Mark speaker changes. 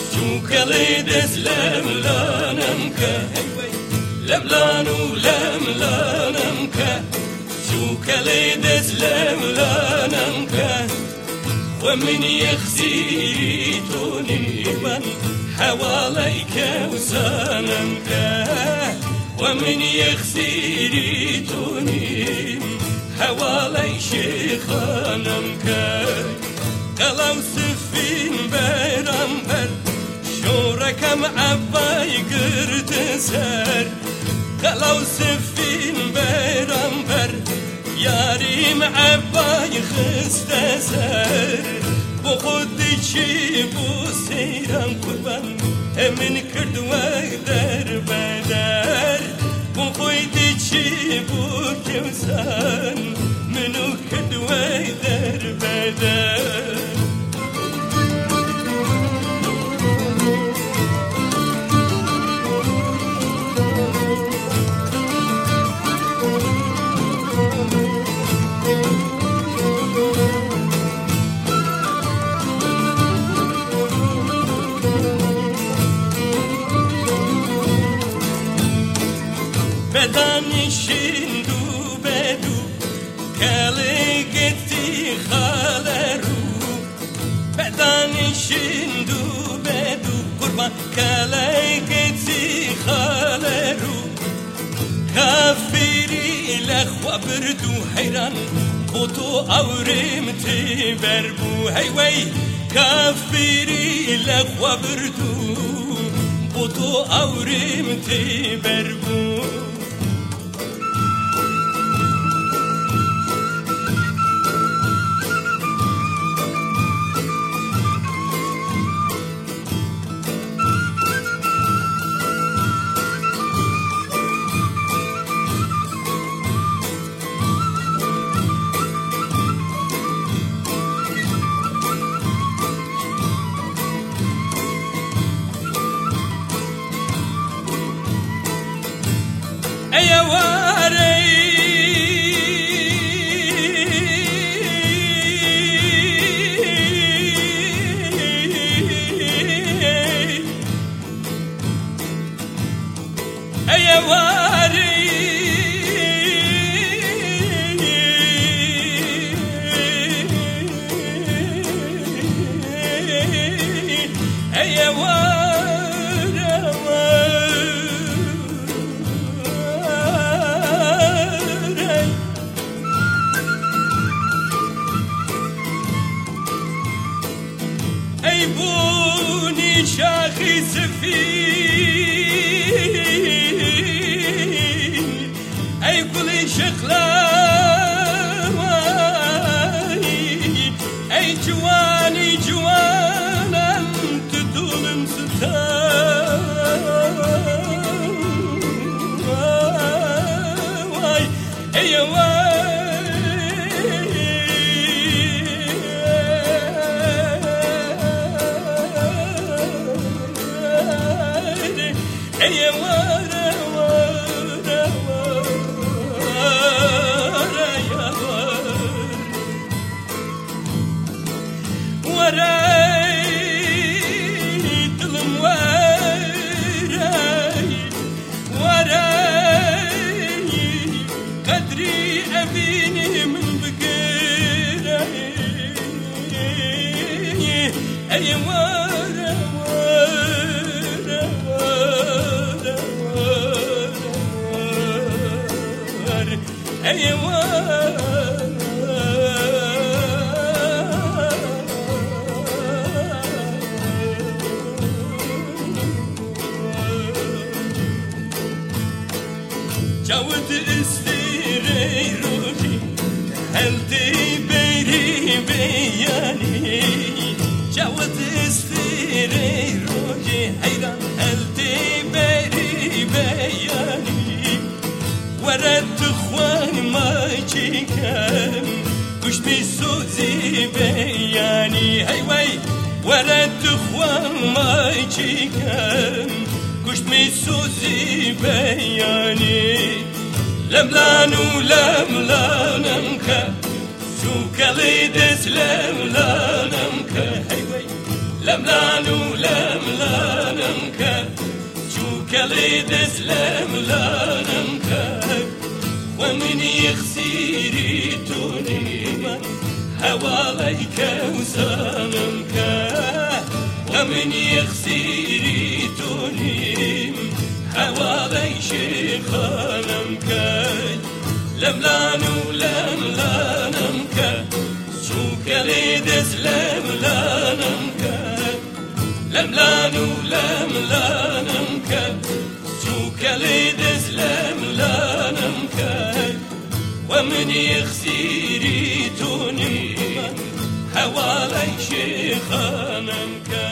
Speaker 1: شوكلي دسلم لانمك لبلانو لم لانمك شوكلي دسلم لانمك ومن يخزي توني من حواليك وسانمك ومن يخزي توني حوالي شيخانمك قلو سفين برامبر شوركم عباي قرد سر قلو سفين برامبر ياريم عباي خست سر بخودي چي بو سيران قربان همين کرد وقدر بدر بخودي چي بو كوسان منو کرد وقدر بدر بدانی شندو بدو کلی گتی خالرو بدانی شندو بدو قربان کلی گتی خالرو کافری لخوا بردو حیران بوتو اورم تی بربو هی وی کافری لخوا بردو بوتو اورم تی بربو ای بونی شاخی سفید ای گلی شخلایی ای جوانی جوانم تو دولم ستای ای جاود استيري روحي هلتي بيري بياني جاود استيري روحي حيران هلتي بيري بياني ورد اخوان ما جيكم كشت بسوزي بياني هاي وي ورد اخوان ما جيكم كشت بسوزي بياني لملانو لملانمك شوكلي دس لملانمك هاي وي لملانو لملانمك كلي دسلم لانمك ومن يخسيري توني حواليك وسلامك ومن يخسيري توني حوالي شيخانمك لملانو لملانمك شو كلي دسلم لانمك لملانو لملانمك شو كلي دسلم لانمك ومن يخسيري توني حوالي شيخانمك